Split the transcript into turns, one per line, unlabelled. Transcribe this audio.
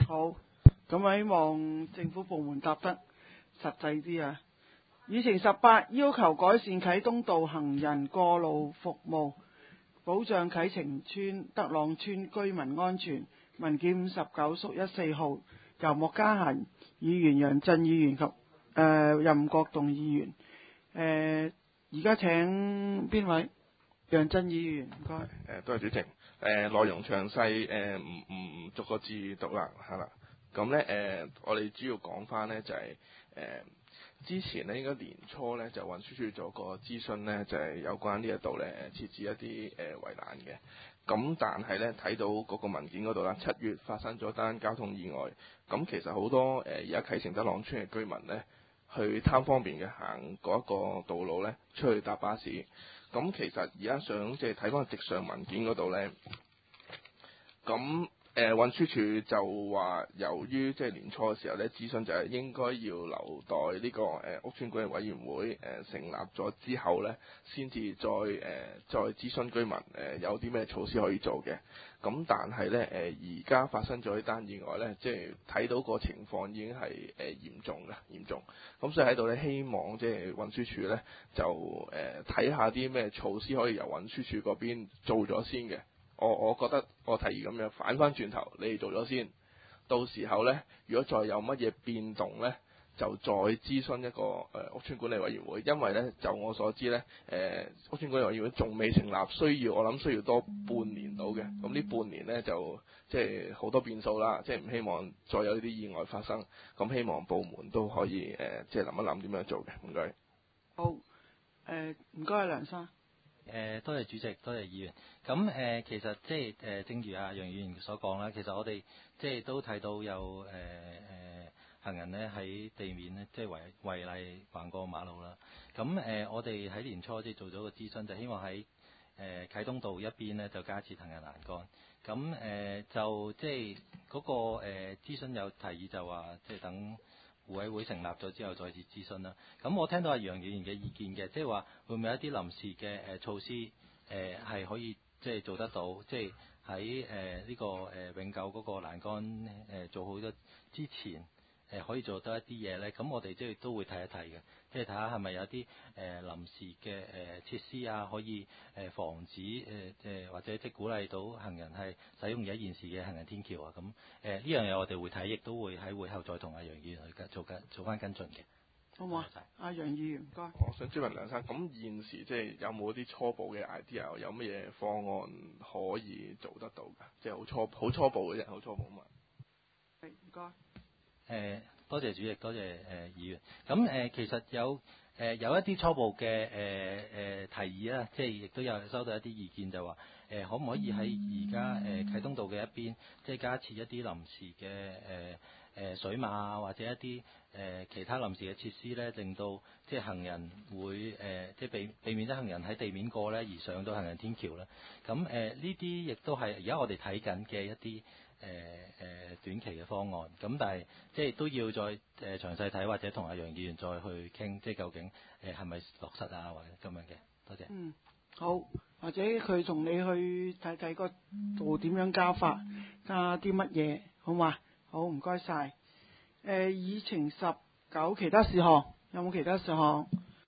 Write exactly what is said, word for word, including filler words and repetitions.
好，咁希望政府部門答得實際啲啊。議程十八，要求改善啟東道行人過路服務，保障啟晴邨、德朗邨居民安全。文件五十九屬一四號，由莫家嫻議員、楊震議員及誒、呃、任國棟議員。誒而家請邊位？楊震議員，唔該。
誒、呃，多謝主席。誒、呃，內容詳細誒，唔唔唔逐個字讀啦，係啦。咁咧誒，我哋主要講翻咧就係、是、誒、呃、之前咧應該年初咧就運輸署做個諮詢咧，就係、是、有關呢一度咧設置一啲誒圍欄嘅。咁但係咧睇到嗰個文件嗰度啦，七月發生咗單交通意外。咁其實好多誒而家啟晴德朗邨嘅居民咧，去貪方便嘅行嗰一個道路咧，出去搭巴士。咁其實而家想即係睇翻直上文件嗰度咧，咁誒運輸署就話，由於即係年初嘅時候咧，諮詢就係應該要留待呢個誒屋邨管理委員會誒成立咗之後咧，先至再誒再諮詢居民誒有啲咩措施可以做嘅。咁但係咧誒而家發生咗呢單意外咧，即係睇到個情況已經係誒嚴重嘅嚴重。咁所以喺度咧，希望即係運輸署咧就誒睇下啲咩措施可以由運輸署嗰邊做咗先嘅。我我覺得我提議咁樣反翻轉頭，你哋做咗先，到時候咧，如果再有乜嘢變動咧，就再諮詢一個誒、呃、屋邨管理委員會。因為咧，就我所知咧，誒、呃、屋邨管理委員會仲未成立，需要我諗需要多半年到嘅。咁呢半年咧就即係好多變數啦，即係唔希望再有呢啲意外發生。咁希望部門都可以誒、呃，即係諗一諗點樣做嘅。唔該。
好，誒唔該，梁生。
誒、呃、多謝主席，多謝議員。咁誒、呃、其實即係誒，正如阿楊議員所講啦，其實我哋即係都睇到有誒誒、呃、行人咧喺地面咧，即係違違例橫過馬路啦。咁誒、呃，我哋喺年初即係做咗個諮詢，就希望喺誒、呃、啟東道一邊咧就加設行人欄杆。咁誒、呃、就即係嗰、那個誒、呃、諮詢有提議就話，即係等互委會成立咗之後再次諮詢啦。咁我聽到阿楊議員嘅意見嘅，即係話會唔會有一啲臨時嘅誒措施誒係、呃、可以即係做得到，即係喺誒呢個誒、呃、永久嗰個欄杆誒、呃、做好咗之前誒、呃、可以做得一啲嘢咧？咁我哋即係都會睇一睇嘅，即係睇下係咪有啲誒、呃、臨時嘅誒、呃、設施啊，可以誒防止誒誒、呃、或者即係鼓勵到行人係使用而家現時嘅行人天橋啊。咁誒呢樣嘢我哋會睇，亦都會喺會後再同阿楊議員去做緊做翻跟進嘅。
好唔好啊？阿楊議員，唔該。
我想追問梁生，咁現時即係有冇啲初步嘅 idea， 有乜嘢方案可以做得到㗎？即係好初好初步嘅啫，好初步嘛。
係，唔該。
誒，多謝主席，多謝誒、呃、議員。咁誒、呃，其實有誒、呃、有一啲初步嘅誒誒提議啦，即係亦都有收到一啲意見，就話誒、呃、可唔可以喺而家誒啟東道嘅一邊，即係加設一啲臨時嘅誒。呃誒、呃、水馬啊，或者一啲誒、呃、其他臨時嘅設施咧，令到即係行人會誒、呃、即係避避免咗行人喺地面過咧，而上到行人天橋咧。咁誒呢啲亦都係而家我哋睇緊嘅一啲誒誒短期嘅方案。咁但係即係都要再誒、呃、詳細睇，或者同阿楊議員再去傾，即係究竟誒係咪落實啊，或者咁樣嘅。多謝。
嗯，好，或者佢同你去睇睇個度點樣加法，加啲乜嘢，好嘛？好，唔該晒。誒，議程十九其他事項有冇其他事項？